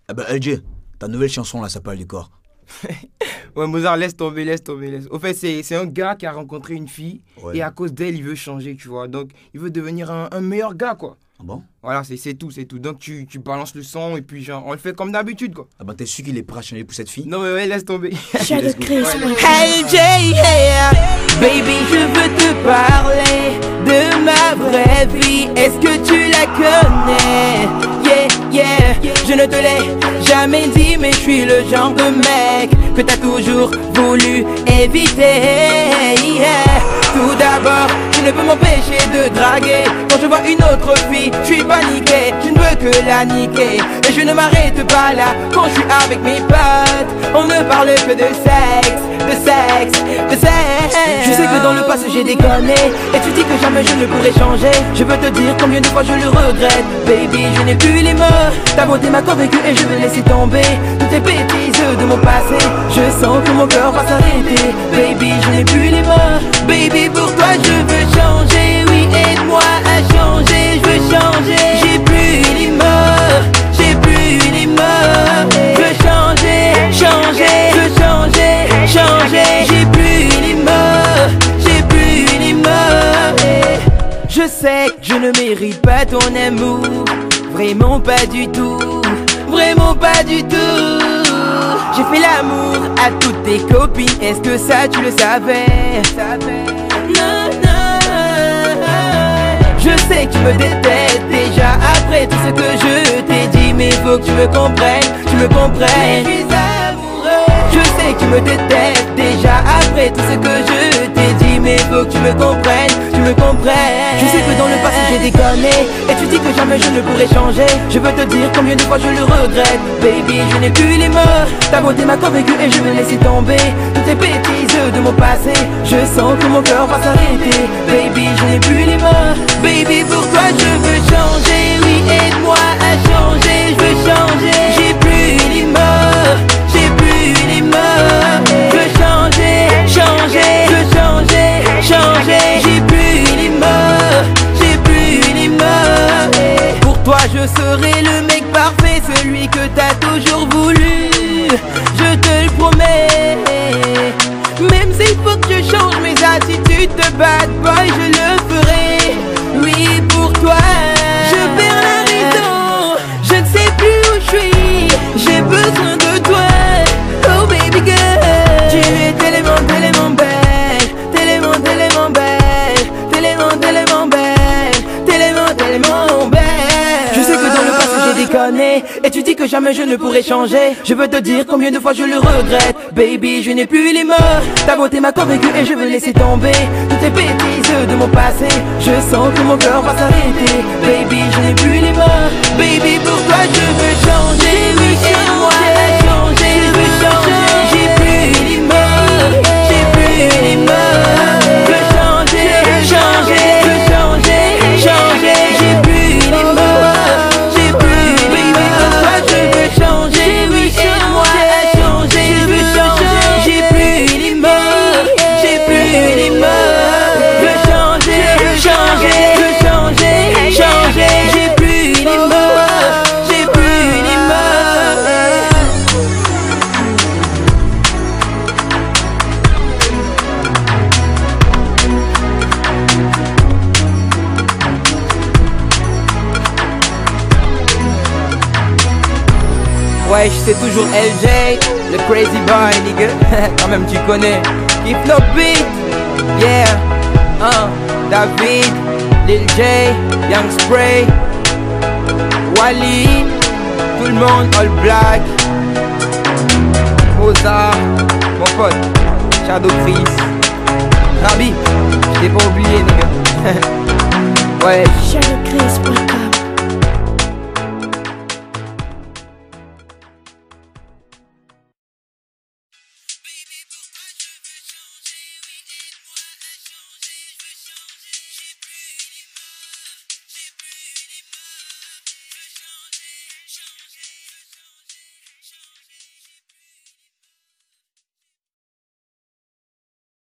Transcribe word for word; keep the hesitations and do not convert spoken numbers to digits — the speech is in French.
Ah bah L J, ta nouvelle chanson là, ça parle du corps. Ouais, Mozart, laisse tomber, laisse tomber, laisse. Au fait, c'est, c'est un gars qui a rencontré une fille Ouais. et à cause d'elle, il veut changer, tu vois. Donc, il veut devenir un, un meilleur gars, quoi. Ah bon? Voilà, c'est, c'est tout, c'est tout. Donc, tu, tu balances le son et puis, genre, on le fait comme d'habitude, quoi. Ah bah t'es sûr qu'il est prêt à changer pour cette fille? Non, mais ouais, laisse tomber. Let's go. Hey Jay, yeah. Baby, je veux te parler de ma vraie vie. Est-ce que tu la connais? Yeah, yeah. Je ne te l'ai jamais dit, mais je suis le genre de mec que t'as toujours voulu éviter. Yeah. Tout d'abord, je ne peux m'empêcher de draguer. Quand je vois une autre fille, je suis paniqué. Je ne veux que la niquer. Et je ne m'arrête pas là quand je suis avec mes potes. On ne parle que de sexe, de sexe, de sexe. Je sais que dans le passé j'ai déconné. Et tu dis que jamais je ne pourrais changer. Je veux te dire combien de fois je le regrette. Baby, je n'ai plus les mots. Ta beauté m'a convaincu et je vais laisser tomber toutes les bêtises de mon passé. Je sens que mon cœur va s'arrêter. Baby, je n'ai plus les mots. Baby, pour toi je veux changer. Oui, aide-moi à changer. Je veux changer. J'ai plus les mots. J'ai plus les mots. Je veux changer, changer. Je veux changer, changer. J'ai plus les mots. J'ai plus les mots. Je sais que je ne mérite pas ton amour. Vraiment pas du tout. Vraiment pas du tout. J'ai fait l'amour à toutes tes copines. Est-ce que ça tu le savais? Non, non. Je sais que tu me détestes déjà après tout ce que je t'ai dit. Mais faut que tu me comprennes, tu me comprennes. Je suis amoureux. Je sais que tu me détestes déjà après tout ce que je t'ai dit. Mais faut que tu me comprennes, tu me comprennes. Je sais que dans le passé j'ai déconné. Et tu dis que jamais je ne pourrais changer. Je veux te dire combien de fois je le regrette. Baby, je n'ai plus les mots. Ta beauté m'a convaincu et je vais laisser tomber toutes les bêtises de mon passé. Je sens que mon cœur va s'arrêter. Baby, je n'ai plus les mots. Baby, pour toi je veux changer. Oui, aide-moi à changer. Je veux changer. J'ai plus les mots. J'ai plus les mots. Je veux changer, changer. Je veux changer, changer. J'ai plus les mots. J'ai plus les mots. Pour toi je serai le mec parfait, celui que t'as toujours voulu. Je te le promets. Même s'il faut que je change mes attitudes de bad boy, je le ferai. Oui, pour toi je perds la raison. Je ne sais plus où je suis. J'ai besoin de toi. Oh baby girl, tu es tellement, tellement belle. Tellement, tellement belle. Tellement, tellement belle. Tellement, tellement belle. Je sais que dans le passé j'ai déconné. Et tu dis que jamais je ne pourrais changer. Je veux te dire combien de fois je le regrette. Baby, je n'ai plus les mots. Ta beauté m'a convaincu et je veux laisser tomber toutes les bêtises de mon passé. Je sens que mon cœur va s'arrêter. Baby, je n'ai plus les mots. Baby, pour toi je veux changer. Oui, aide-moi à changer. Je veux changer. J'ai plus les mots. J'ai plus les mots. Je veux changer, changer. Je veux changer, changer. J'ai plus les mots. J'ai plus les mots. Pour toi je veux changer. Oui, aide-moi à changer. Je veux changer. J'ai plus les mots. J'ai plus les mots. Je veux changer, changer. Je veux changer, changer. J'ai plus les mots. J'ai plus les mots. Ouais, c'est toujours L J, le crazy boy, nigga. Quand même, tu connais. Keep no beat, yeah. Uh, David, Lil J, Young Spray, Wally, tout le monde, all black. Mozart, mon pote, Shadow Chris, Rabi, je t'ai pas oublié, nigga. Ouais. Shadow Chris.